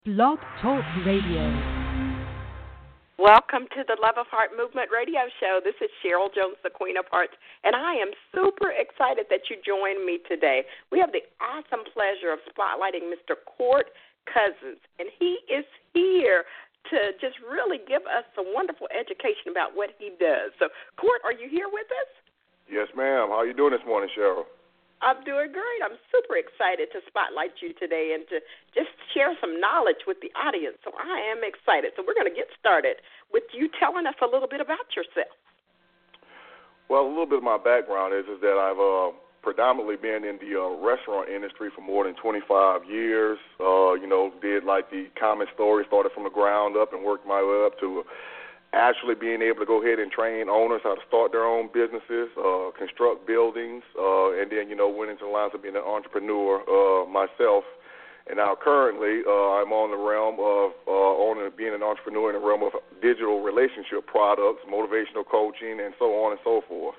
Blog Talk Radio. Welcome to the Love of Heart Movement radio show. This is Cheryl Jones, the Queen of Hearts, and I am super excited that you joined me today. We have the awesome pleasure of spotlighting Mr. Court Cousins, and he is here to just really give us some wonderful education about what he does. So, Court, are you here with us? Yes, ma'am. How are you doing this morning, Cheryl? I'm doing great. I'm super excited to spotlight you today and to just share some knowledge with the audience. So I am excited. So we're going to get started with you telling us a little bit about yourself. Well, a little bit of my background is that I've predominantly been in the restaurant industry for more than 25 years. Did like the common story, started from the ground up and worked my way up to actually being able to go ahead and train owners how to start their own businesses, construct buildings, and then, went into the lines of being an entrepreneur myself. And now currently I'm on the realm of being an entrepreneur in the realm of digital relationship products, motivational coaching, and so on and so forth.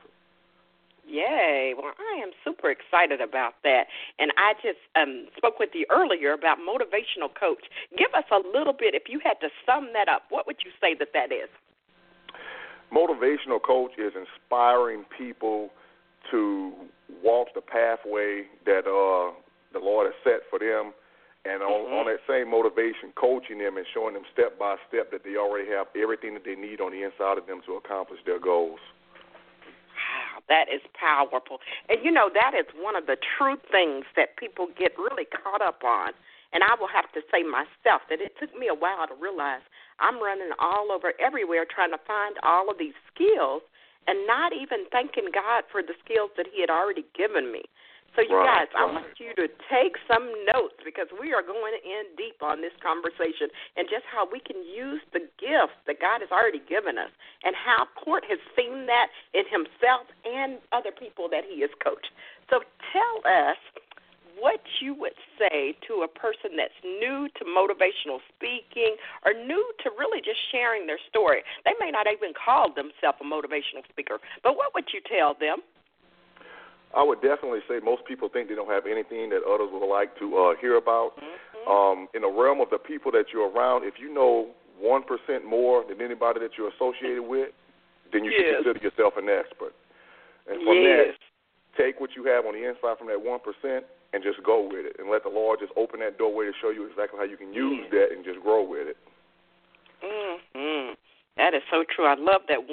Yay. Well, I am super excited about that. And I just spoke with you earlier about motivational coach. Give us a little bit, if you had to sum that up, what would you say that is? Motivational coach is inspiring people to walk the pathway that the Lord has set for them, and on that same motivation, coaching them and showing them step by step that they already have everything that they need on the inside of them to accomplish their goals. Wow, that is powerful. And, that is one of the true things that people get really caught up on. And I will have to say myself that it took me a while to realize I'm running all over everywhere trying to find all of these skills and not even thanking God for the skills that he had already given me. So, you guys, I want you to take some notes because we are going in deep on this conversation and just how we can use the gifts that God has already given us and how Court has seen that in himself and other people that he has coached. So tell us what you would say to a person that's new to motivational speaking or new to really just sharing their story. They may not even call themselves a motivational speaker, but what would you tell them? I would definitely say most people think they don't have anything that others would like to hear about. In the realm of the people that you're around, if you know 1% more than anybody that you're associated with, then you should consider yourself an expert. And from that, take what you have on the inside from that 1% and just go with it and let the Lord just open that doorway to show you exactly how you can use that and just grow with it. That is so true. I love that 1%.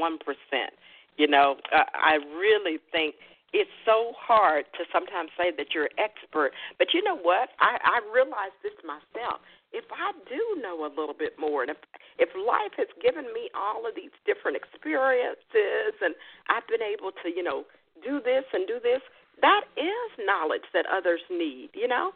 I really think it's so hard to sometimes say that you're an expert. But you know what? I realize this myself. If I do know a little bit more, and if life has given me all of these different experiences and I've been able to, do this and do this, that is knowledge that others need,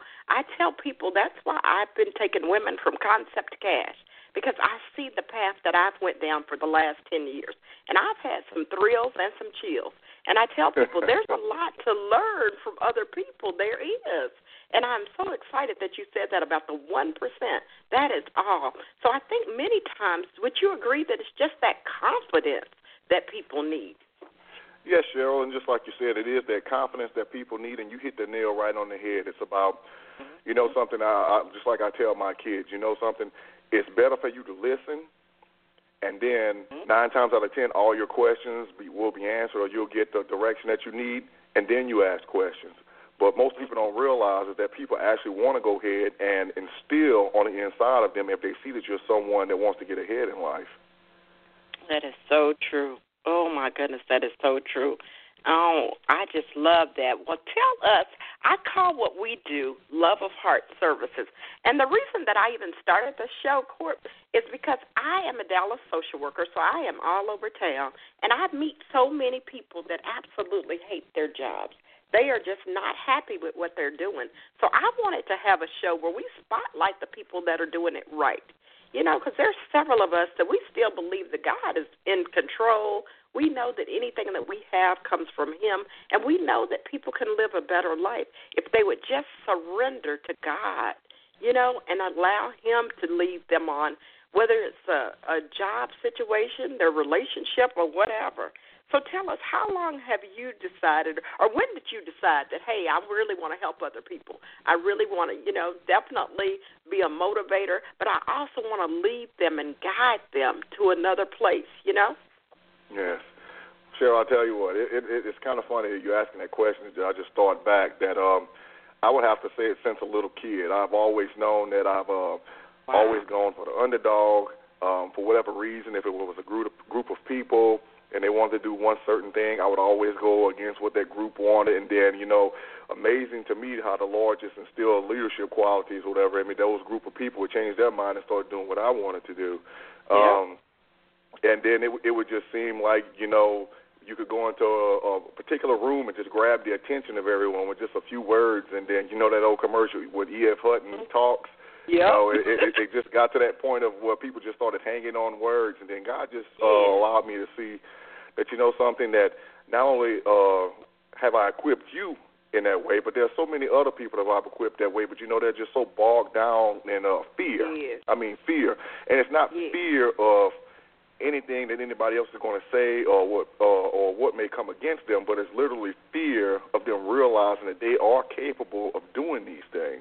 I tell people that's why I've been taking women from concept to cash, because I see the path that I've went down for the last 10 years. And I've had some thrills and some chills. And I tell people there's a lot to learn from other people. There is. And I'm so excited that you said that about the 1%. That is all. So I think many times, would you agree that it's just that confidence that people need? Yes, Cheryl, and just like you said, it is that confidence that people need, and you hit the nail right on the head. It's about, something, just like I tell my kids, something, it's better for you to listen, and then 9 times out of 10, all your questions will be answered, or you'll get the direction that you need, and then you ask questions. But most people don't realize is that people actually want to go ahead and instill on the inside of them if they see that you're someone that wants to get ahead in life. That is so true. Oh, my goodness, that is so true. Oh, I just love that. Well, tell us, I call what we do Love of Heart Services. And the reason that I even started the show, Court, is because I am a Dallas social worker, so I am all over town, and I meet so many people that absolutely hate their jobs. They are just not happy with what they're doing. So I wanted to have a show where we spotlight the people that are doing it right. Because there's several of us that we still believe that God is in control. We know that anything that we have comes from him, and we know that people can live a better life if they would just surrender to God, and allow him to lead them on, whether it's a job situation, their relationship, or whatever. So tell us, how long have you decided, or when did you decide that, hey, I really want to help other people? I really want to, definitely be a motivator, but I also want to lead them and guide them to another place, Yes. Cheryl, I'll tell you what, it's kind of funny that you're asking that question. I just thought back that I would have to say it since a little kid. I've always known that I've always gone for the underdog for whatever reason. If it was a group of people and they wanted to do one certain thing, I would always go against what that group wanted. And then, amazing to me how the Lord just instilled leadership qualities or whatever. I mean, those group of people would change their mind and start doing what I wanted to do. Yeah. And then it would just seem like, you could go into a particular room and just grab the attention of everyone with just a few words. And then, that old commercial with E.F. Hutton talks. Yeah. It just got to that point of where people just started hanging on words. And then God just allowed me to see that, something that not only have I equipped you in that way, but there are so many other people that I've equipped that way, but, they're just so bogged down in fear. Yes. I mean, fear. And it's not fear of anything that anybody else is going to say or what may come against them, but it's literally fear of them realizing that they are capable of doing these things.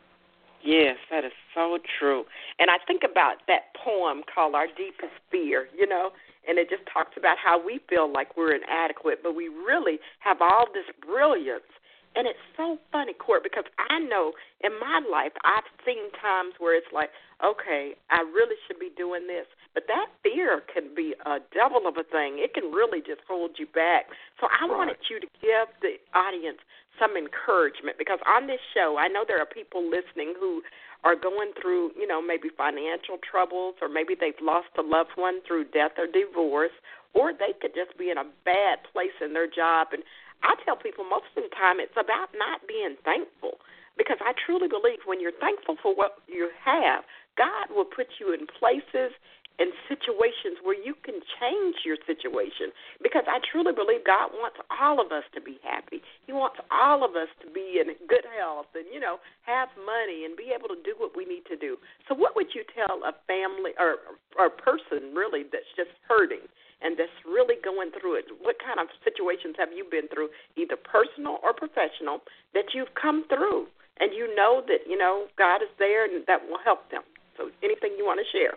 Yes, that is so true. And I think about that poem called Our Deepest Fear, and it just talks about how we feel like we're inadequate, but we really have all this brilliance. And it's so funny, Court, because I know in my life I've seen times where it's like, okay, I really should be doing this. But that fear can be a devil of a thing. It can really just hold you back. So I wanted you to give the audience some encouragement, because on this show I know there are people listening who are going through, maybe financial troubles, or maybe they've lost a loved one through death or divorce, or they could just be in a bad place in their job. And I tell people most of the time it's about not being thankful, because I truly believe when you're thankful for what you have, God will put you in places and situations where you can change your situation, because I truly believe God wants all of us to be happy. He wants all of us to be in good health and, have money and be able to do what we need to do. So what would you tell a family or a person really that's just hurting and that's really going through it? What kind of situations have you been through, either personal or professional, that you've come through and that, God is there and that will help them? So anything you want to share?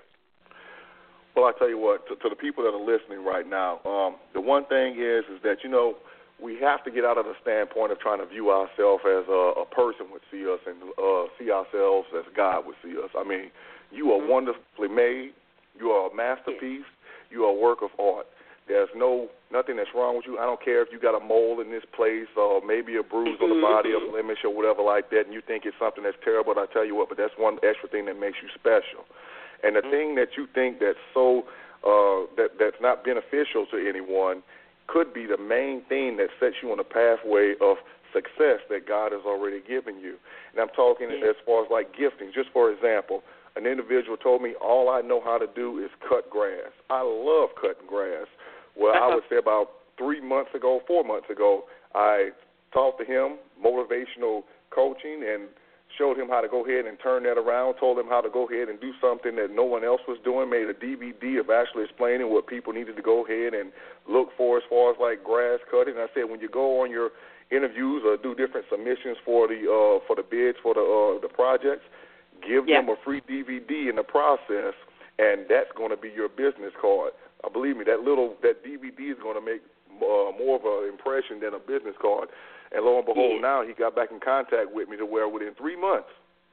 Well, I tell you what, to the people that are listening right now, the one thing is that, we have to get out of the standpoint of trying to view ourselves as a person would see us and see ourselves as God would see us. I mean, you are wonderfully made. You are a masterpiece. You are a work of art. There's nothing that's wrong with you. I don't care if you got a mole in this place or maybe a bruise on the body, a blemish or whatever like that, and you think it's something that's terrible. I tell you what, but that's one extra thing that makes you special. And the thing that you think that's so that's not beneficial to anyone could be the main thing that sets you on the pathway of success that God has already given you. And I'm talking as far as like gifting. Just for example, an individual told me all I know how to do is cut grass. I love cutting grass. Well, I would say about 4 months ago, I talked to him, motivational coaching, and showed him how to go ahead and turn that around, told him how to go ahead and do something that no one else was doing, made a DVD of actually explaining what people needed to go ahead and look for as far as like grass cutting. And I said, when you go on your interviews or do different submissions for the bids for the projects, give them a free DVD in the process, and that's going to be your business card. Believe me, that DVD is going to make more of an impression than a business card. And lo and behold, now he got back in contact with me to where within 3 months,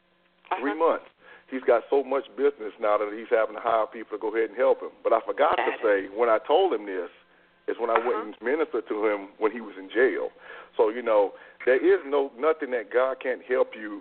he's got so much business now that he's having to hire people to go ahead and help him. But I forgot to say, when I told him this, is when I went and ministered to him when he was in jail. So, there is nothing that God can't help you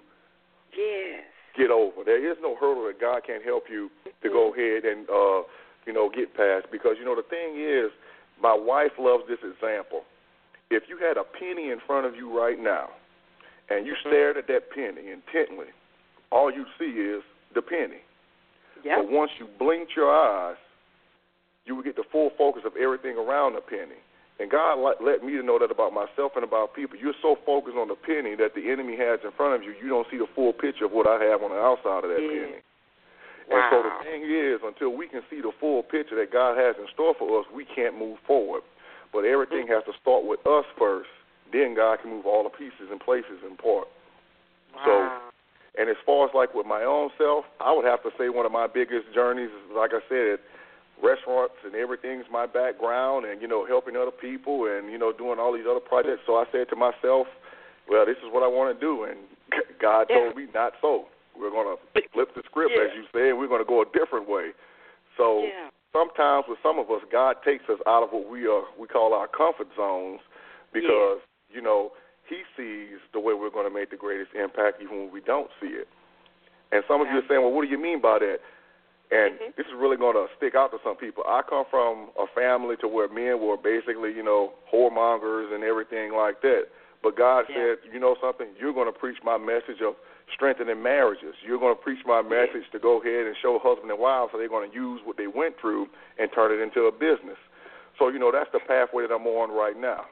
get over. There is no hurdle that God can't help you to go ahead and, get past. Because, the thing is, my wife loves this example. If you had a penny in front of you right now and you stared at that penny intently, all you see is the penny. Yep. But once you blinked your eyes, you would get the full focus of everything around the penny. And God let me to know that about myself and about people. You're so focused on the penny that the enemy has in front of you, you don't see the full picture of what I have on the outside of that penny. Wow. And so the thing is, until we can see the full picture that God has in store for us, we can't move forward. But everything has to start with us first. Then God can move all the pieces and places in part. Wow. So, and as far as like with my own self, I would have to say one of my biggest journeys is, like I said, restaurants and everything's my background, and, you know, helping other people and, you know, doing all these other projects. So I said to myself, well, this is what I want to do. And God told me not so. We're going to flip the script, as you said. We're going to go a different way. So sometimes with some of us, God takes us out of what we call our comfort zones because, you know, he sees the way we're going to make the greatest impact even when we don't see it. And some of you are saying, well, what do you mean by that? And this is really going to stick out to some people. I come from a family to where men were basically, you know, whoremongers and everything like that. But God said, you know something, you're going to preach my message of strengthening marriages. You're going to preach my message to go ahead and show husband and wives how they're going to use what they went through and turn it into a business. So, you know, that's the pathway that I'm on right now.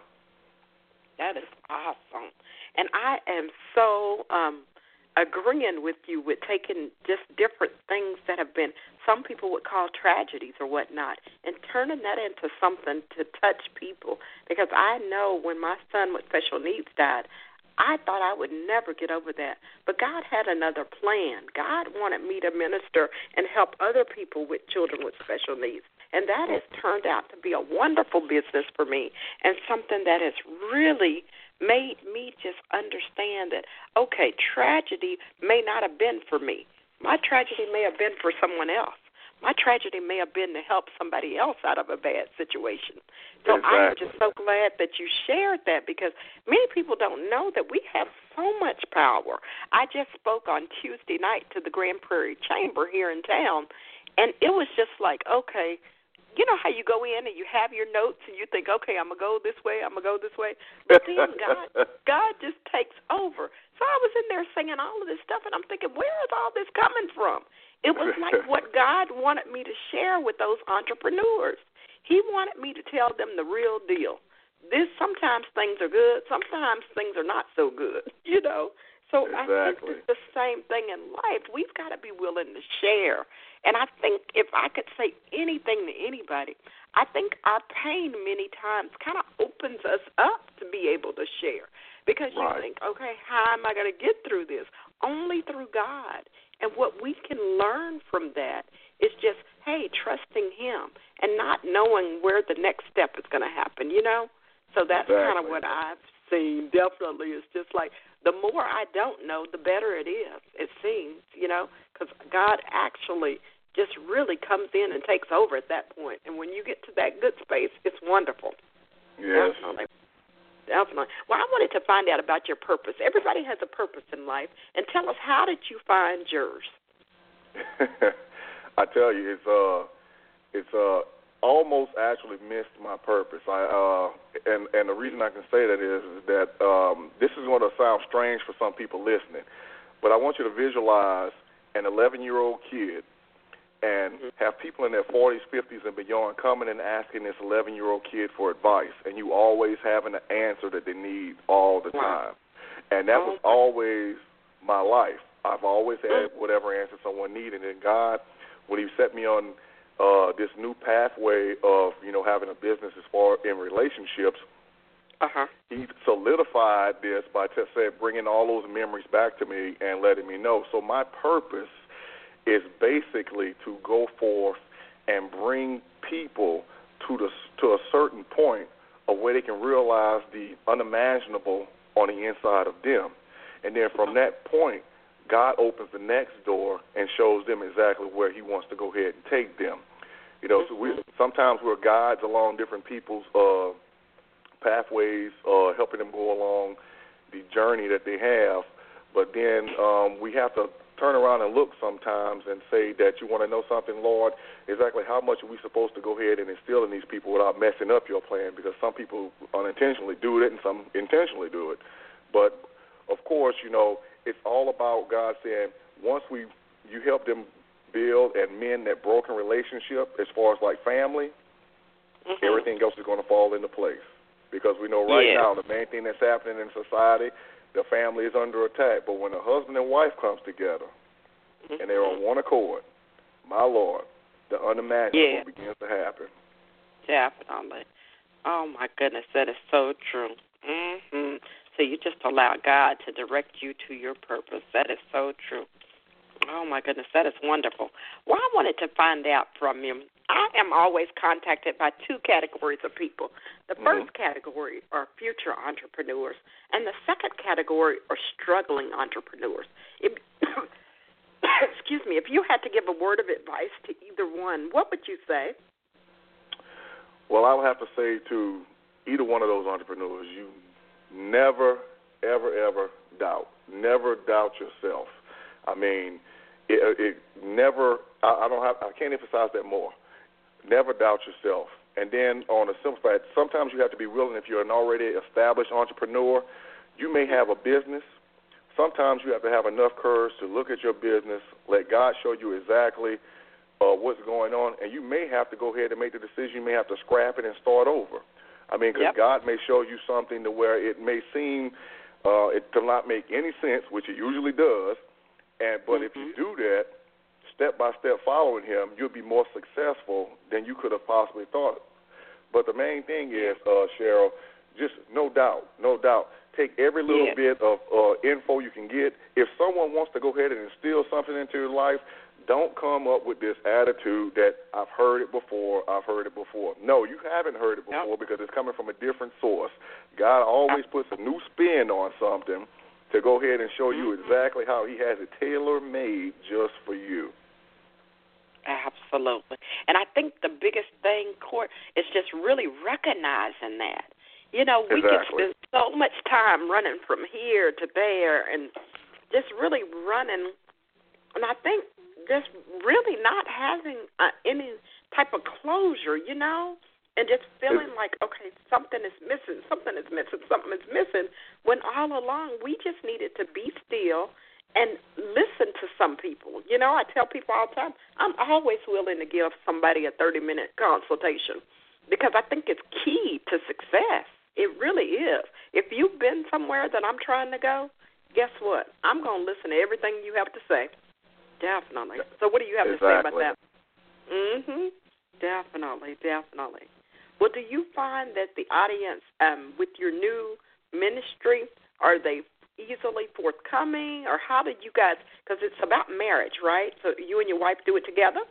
That is awesome. And I am so agreeing with you with taking just different things that have been, some people would call tragedies or whatnot, and turning that into something to touch people. Because I know when my son with special needs died, I thought I would never get over that. But God had another plan. God wanted me to minister and help other people with children with special needs. And that has turned out to be a wonderful business for me and something that has really made me just understand that, okay, tragedy may not have been for me. My tragedy may have been for someone else. My tragedy may have been to help somebody else out of a bad situation. So I'm just so glad that you shared that, because many people don't know that we have so much power. I just spoke on Tuesday night to the Grand Prairie Chamber here in town, and it was just like, okay, you know how you go in and you have your notes and you think, okay, I'm going to go this way, I'm going to go this way. But then God just takes over. So I was in there singing all of this stuff, and I'm thinking, where is all this coming from? It was like what God wanted me to share with those entrepreneurs. He wanted me to tell them the real deal. Sometimes things are good, sometimes things are not so good, you know. So I think it's the same thing in life. We've got to be willing to share. And I think if I could say anything to anybody, I think our pain many times kind of opens us up to be able to share. Because you think, okay, how am I going to get through this? Only through God. And what we can learn from that is just, hey, trusting him and not knowing where the next step is going to happen, you know? So that's kind of what I've seen, definitely. It's just like the more I don't know, the better it is, it seems, you know, because God actually just really comes in and takes over at that point. And when you get to that good space, it's wonderful. Yes. Definitely. Well, I wanted to find out about your purpose. Everybody has a purpose in life. And tell us, how did you find yours? I tell you, it's almost actually missed my purpose. And the reason I can say that is that this is going to sound strange for some people listening, but I want you to visualize an 11-year-old kid and have people in their 40s, 50s, and beyond coming and asking this 11-year-old kid for advice, and you always having the answer that they need all the time. And that was always my life. I've always had whatever answer someone needed. And God, when he set me on this new pathway of, you know, having a business as far in relationships, he solidified this by just bringing all those memories back to me and letting me know. So my purpose is basically to go forth and bring people to a certain point of where they can realize the unimaginable on the inside of them. And then from that point, God opens the next door and shows them exactly where he wants to go ahead and take them. You know, so sometimes we're guides along different people's pathways, helping them go along the journey that they have. But then we have to turn around and look sometimes and say that, you want to know something, Lord, exactly how much are we supposed to go ahead and instill in these people without messing up your plan? Because some people unintentionally do it and some intentionally do it. But, of course, you know, it's all about God saying, once you help them build and mend that broken relationship as far as like family, everything else is going to fall into place. Because we know now the main thing that's happening in society, the family is under attack. But when a husband and wife comes together and they're on one accord, my Lord, the unimaginable begins to happen. Definitely. Oh, my goodness, that is so true. So you just allow God to direct you to your purpose. That is so true. Oh, my goodness, that is wonderful. Well, I wanted to find out from you. I am always contacted by two categories of people. The first category are future entrepreneurs, and the second category are struggling entrepreneurs. Excuse me, if you had to give a word of advice to either one, what would you say? Well, I would have to say to either one of those entrepreneurs, you never, ever, ever doubt. Never doubt yourself. I mean, it never. I can't emphasize that more. Never doubt yourself. And then on a simple fact, sometimes you have to be willing. If you're an already established entrepreneur, you may have a business. Sometimes you have to have enough courage to look at your business, let God show you exactly what's going on, and you may have to go ahead and make the decision. You may have to scrap it and start over. I mean, because God may show you something to where it may seem it to not make any sense, which it usually does. But if you do that, step by step following Him, you'll be more successful than you could have possibly thought. But the main thing is, Cheryl, just no doubt. Take every little bit of info you can get. If someone wants to go ahead and instill something into your life, don't come up with this attitude that I've heard it before. No, you haven't heard it before because it's coming from a different source. God always puts a new spin on something to go ahead and show you exactly how He has it tailor-made just for you. Absolutely. And I think the biggest thing, Court, is just really recognizing that. You know, we can spend so much time running from here to there and just really running. And I think just really not having any type of closure, you know, and just feeling like, okay, something is missing, when all along we just needed to be still and listen to some people. You know, I tell people all the time, I'm always willing to give somebody a 30-minute consultation because I think it's key to success. It really is. If you've been somewhere that I'm trying to go, guess what? I'm going to listen to everything you have to say. Definitely. So what do you have to say about that? Definitely. Well, do you find that the audience with your new ministry, are they easily forthcoming, or how did you guys, because it's about marriage, right? So you and your wife do it together?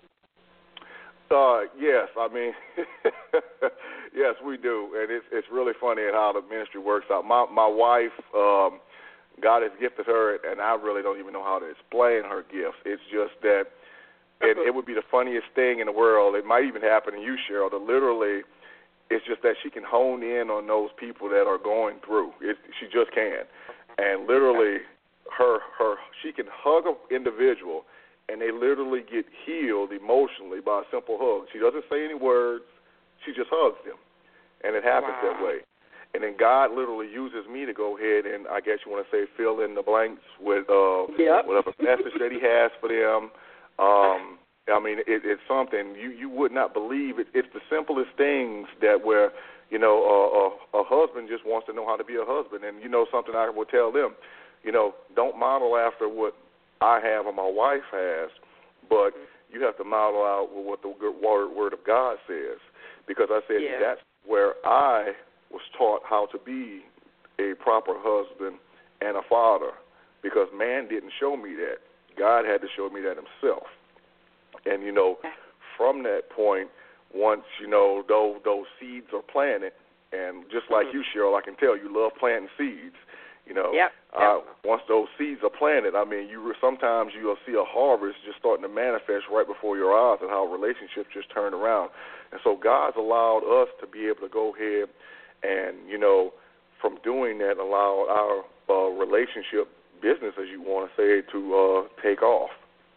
Yes, I mean, yes, we do, and it's really funny how the ministry works out. My wife, God has gifted her, and I really don't even know how to explain her gifts. It's just that it would be the funniest thing in the world. It might even happen to you, Cheryl, to literally, it's just that she can hone in on those people that are going through. She just can, and literally, she can hug an individual, and they literally get healed emotionally by a simple hug. She doesn't say any words. She just hugs them, and it happens that way. And then God literally uses me to go ahead and, I guess you want to say, fill in the blanks with whatever message that He has for them. I mean, it's something you would not believe. It's the simplest things that where, you know, a husband just wants to know how to be a husband. And, you know, something I will tell them, you know, don't model after what I have or my wife has, but you have to model out what the word of God says. Because I said that's where I was taught how to be a proper husband and a father, because man didn't show me that. God had to show me that Himself. And, you know, from that point, once, you know, those seeds are planted, and just like you, Cheryl, I can tell you love planting seeds. You know, once those seeds are planted, I mean, sometimes you'll see a harvest just starting to manifest right before your eyes, and how relationships just turn around. And so God's allowed us to be able to go ahead and, you know, from doing that, allow our relationship business, as you want to say, to take off.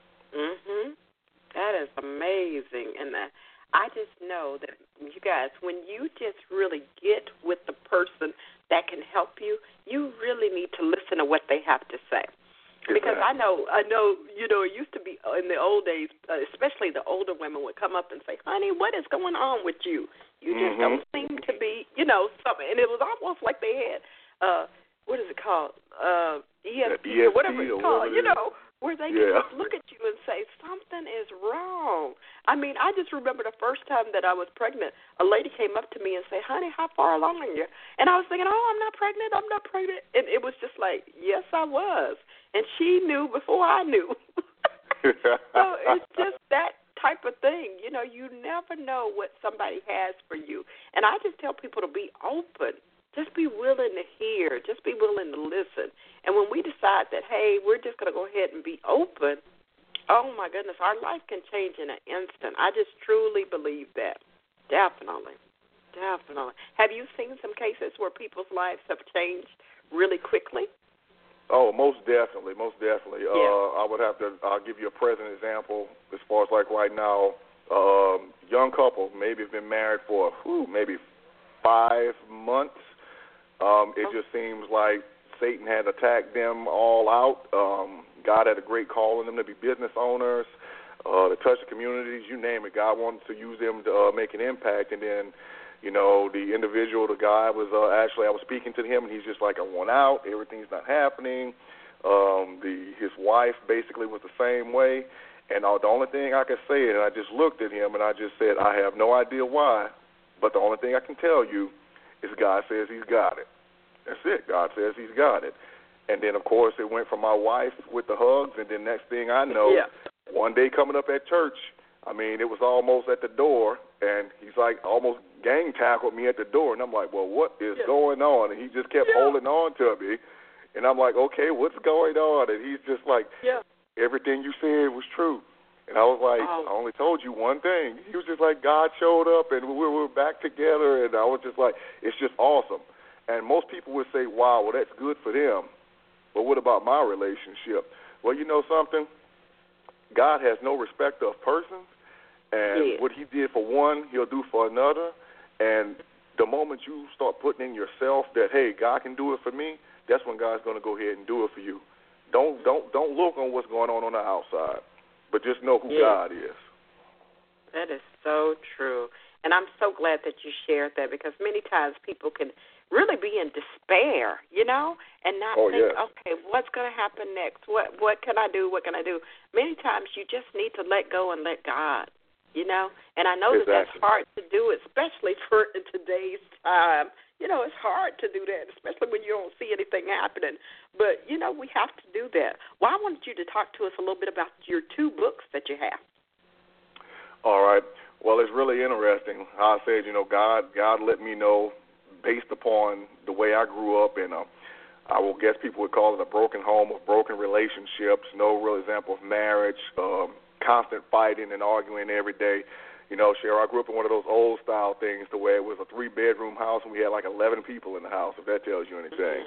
That is amazing. And I just know that you guys, when you just really get with the person that can help you, you really need to listen to what they have to say. Because I know, you know, it used to be in the old days, especially the older women would come up and say, honey, what is going on with you? You just don't seem to be, you know, something. And it was almost like they had, what is it called? ESP or whatever it's called, you know, where they can just look at you and say, something is wrong. I mean, I just remember the first time that I was pregnant, a lady came up to me and said, honey, how far along are you? And I was thinking, oh, I'm not pregnant. And it was just like, yes, I was. And she knew before I knew. So it's just that type of thing. You know, you never know what somebody has for you. And I just tell people to be open. Just be willing to hear. Just be willing to listen. And when we decide that, hey, we're just going to go ahead and be open, oh, my goodness, our life can change in an instant. I just truly believe that. Definitely. Have you seen some cases where people's lives have changed really quickly? Oh, most definitely. Yeah. I'll give you a present example as far as like right now, young couple, maybe have been married for maybe 5 months. It just seems like Satan had attacked them all out. God had a great call on them to be business owners, to touch the communities, you name it. God wanted to use them to make an impact. And then, you know, the individual, the guy was I was speaking to him, and he's just like, I want out. Everything's not happening. His wife basically was the same way. And the only thing I could say, and I just looked at him and I just said, I have no idea why, but the only thing I can tell you is God says he's got it. That's it. God says he's got it. And then, of course, it went from my wife with the hugs, and then next thing I know, one day coming up at church, I mean, it was almost at the door, and he's like almost gang tackled me at the door, and I'm like, well, what is going on? And he just kept holding on to me, and I'm like, okay, what's going on? And he's just like, everything you said was true. And I was like, I only told you one thing. He was just like, God showed up, and we were back together, and I was just like, it's just awesome. And most people would say, wow, well, that's good for them. But what about my relationship? Well, you know something? God has no respect of persons, and what he did for one, he'll do for another. And the moment you start putting in yourself that, hey, God can do it for me, that's when God's going to go ahead and do it for you. Don't look on what's going on the outside, but just know who God is. That is so true. And I'm so glad that you shared that, because many times people can really be in despair, you know, and not think, okay, what's going to happen next? What can I do? What can I do? Many times you just need to let go and let God, you know. And I know that that's hard to do, especially for today's time. You know, it's hard to do that, especially when you don't see anything happening. But, you know, we have to do that. Well, I wanted you to talk to us a little bit about your 2 books that you have. All right. Well, it's really interesting. How I said, you know, God let me know, based upon the way I grew up, and I will guess people would call it a broken home, of broken relationships, no real example of marriage, constant fighting and arguing every day. You know, Cheryl, I grew up in one of those old-style things to where it was a 3-bedroom house and we had like 11 people in the house, if that tells you anything.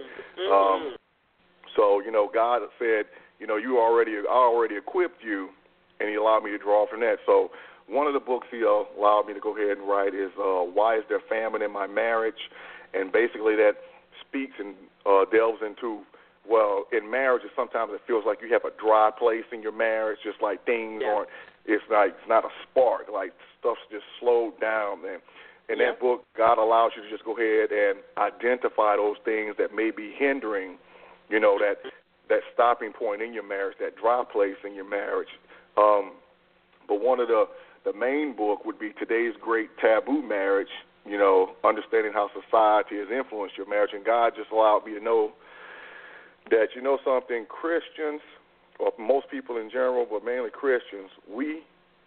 So, you know, God said, you know, I already equipped you, and he allowed me to draw from that. So one of the books he allowed me to go ahead and write is Why Is There Famine in My Marriage? And basically that speaks and delves into, well, in marriages sometimes it feels like you have a dry place in your marriage, just like things aren't, it's not a spark, like stuff's just slowed down. And in that book, God allows you to just go ahead and identify those things that may be hindering, you know, that stopping point in your marriage, that dry place in your marriage. But one of the main book would be Today's Great Taboo Marriage, you know, understanding how society has influenced your marriage. And God just allowed me to know that, you know something, Christians, or most people in general, but mainly Christians, we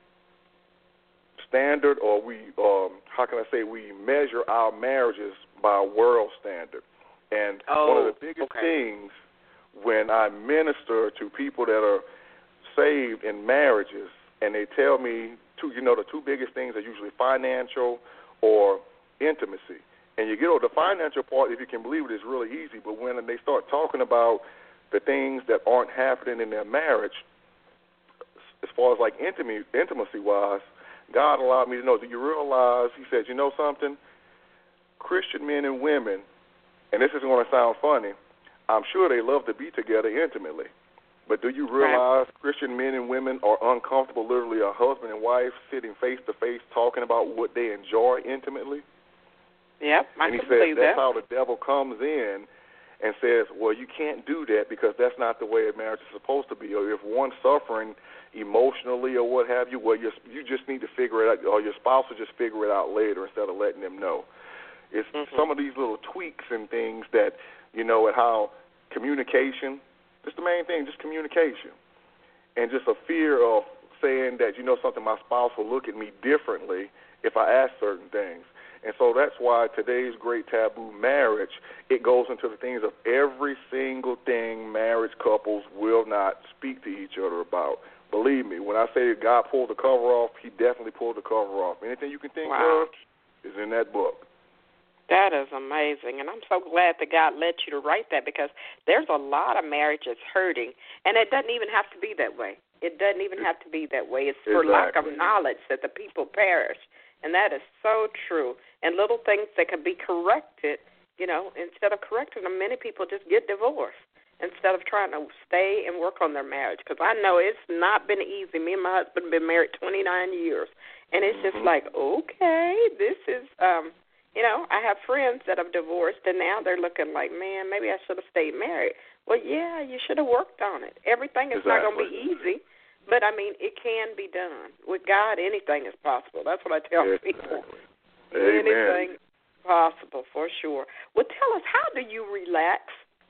measure our marriages by a world standard. And one of the biggest things when I minister to people that are saved in marriages, and they tell me, the 2 biggest things are usually financial or intimacy. And you get over the financial part, if you can believe it, is really easy. But when they start talking about the things that aren't happening in their marriage, as far as like intimacy-wise, God allowed me to know, do you realize, he said, you know something, Christian men and women, and this is going to sound funny, I'm sure they love to be together intimately. But do you realize Christian men and women are uncomfortable, literally a husband and wife sitting face-to-face talking about what they enjoy intimately? Yep, I can believe that. And he said that's how the devil comes in and says, well, you can't do that because that's not the way a marriage is supposed to be. Or if one's suffering emotionally or what have you, well, you just need to figure it out, or your spouse will just figure it out later instead of letting them know. It's some of these little tweaks and things that, and how communication, just the main thing, just communication. And just a fear of saying that, something, my spouse will look at me differently if I ask certain things. And so that's why today's great taboo marriage, it goes into the things of every single thing marriage couples will not speak to each other about. Believe me, when I say God pulled the cover off, he definitely pulled the cover off. Anything you can think of is in that book. That is amazing, and I'm so glad that God led you to write that, because there's a lot of marriages hurting, and it doesn't even have to be that way. It doesn't even have to be that way. It's for lack of knowledge that the people perish, and that is so true. And little things that can be corrected, instead of correcting them, many people just get divorced instead of trying to stay and work on their marriage, because I know it's not been easy. Me and my husband have been married 29 years, and it's just like, okay, this is I have friends that have divorced, and now they're looking like, man, maybe I should have stayed married. Well, yeah, you should have worked on it. Everything is not going to be easy, but, it can be done. With God, anything is possible. That's what I tell people. Amen. Anything possible, for sure. Well, tell us, how do you relax?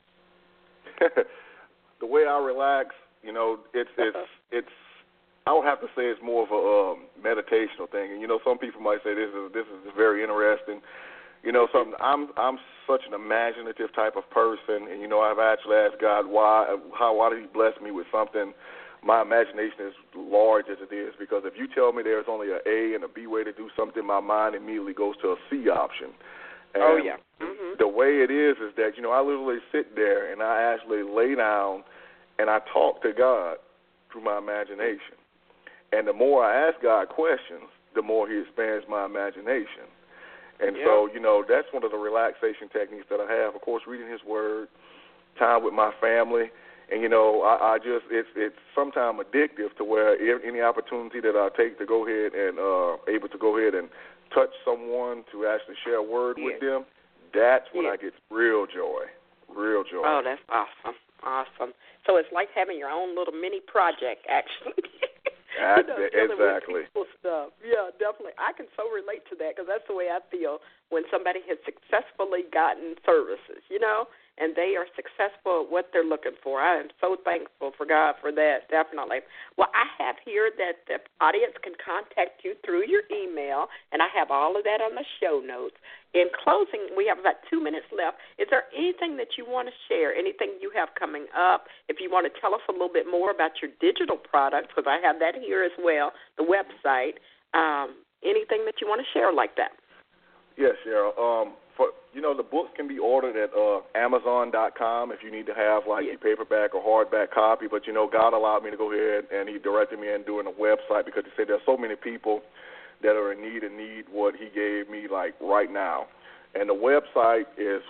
The way I relax, it's I would have to say it's more of a meditational thing. And some people might say this is very interesting. Something. I'm such an imaginative type of person, and I've actually asked God why did he bless me with something. My imagination is large as it is, because if you tell me there's only an A and a B way to do something, my mind immediately goes to a C option. And the way it is that, I literally sit there and I actually lay down and I talk to God through my imagination. And the more I ask God questions, the more he expands my imagination. And so, that's one of the relaxation techniques that I have. Of course, reading his word, time with my family. And, I just, it's sometimes addictive to where any opportunity that I take to go ahead and able to go ahead and touch someone, to actually share a word with them, that's when I get real joy. Real joy. Oh, that's awesome. Awesome. So it's like having your own little mini project, actually. Exactly. Stuff. Yeah, definitely. I can so relate to that, because that's the way I feel when somebody has successfully gotten services, and they are successful at what they're looking for. I am so thankful for God for that, definitely. Well, I have here that the audience can contact you through your email, and I have all of that on the show notes. In closing, we have about 2 minutes left. Is there anything that you want to share, anything you have coming up? If you want to tell us a little bit more about your digital products, because I have that here as well, the website, anything that you want to share like that? Yes, Cheryl. The books can be ordered at Amazon.com if you need to have your paperback or hardback copy. But God allowed me to go ahead and he directed me in doing a website, because he said there's so many people that are in need and need what he gave me right now. And the website is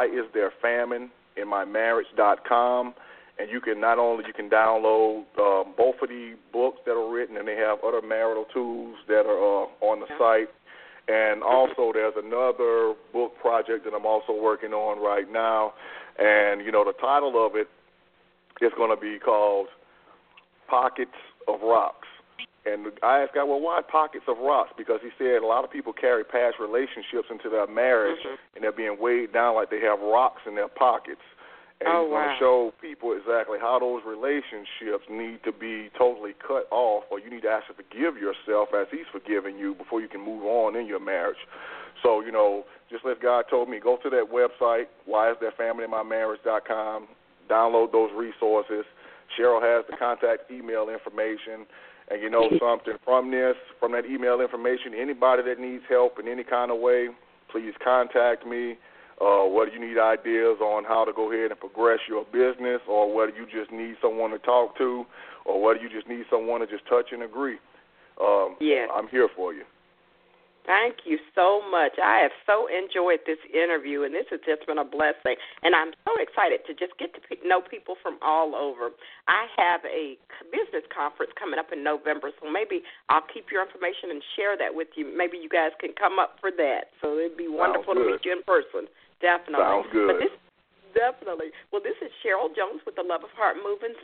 whyisthereFamineInMyMarriage.com. And you can download both of the books that are written, and they have other marital tools that are on the site. And also there's another book project that I'm also working on right now. And, the title of it is going to be called Pockets of Rocks. And I asked God, well, why Pockets of Rocks? Because he said a lot of people carry past relationships into their marriage, and they're being weighed down like they have rocks in their pockets. And he's going to show people exactly how those relationships need to be totally cut off, or you need to actually forgive yourself as he's forgiven you before you can move on in your marriage. So, just as God told me, go to that website, whyisthereFamineInMyMarriage.com, download those resources. Cheryl has the contact email information. And something from that email information, anybody that needs help in any kind of way, please contact me. Whether you need ideas on how to go ahead and progress your business, or whether you just need someone to talk to, or whether you just need someone to just touch and agree, I'm here for you. Thank you so much. I have so enjoyed this interview, and this has just been a blessing. And I'm so excited to just get to know people from all over. I have a business conference coming up in November, so maybe I'll keep your information and share that with you. Maybe you guys can come up for that. So it'd be wonderful to meet you in person. Definitely. Sounds good. But Definitely. Well, this is Cheryl Jones with the Love of Heart Movement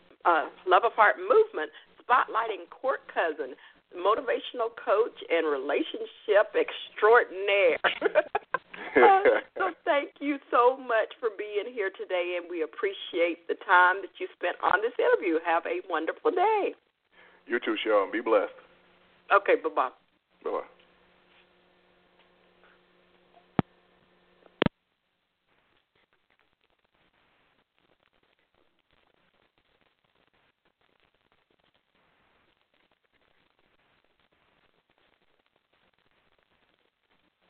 spotlighting Court Cousin, motivational coach and relationship extraordinaire. So thank you so much for being here today, and we appreciate the time that you spent on this interview. Have a wonderful day. You too, Cheryl. Be blessed. Okay, bye-bye. Bye-bye.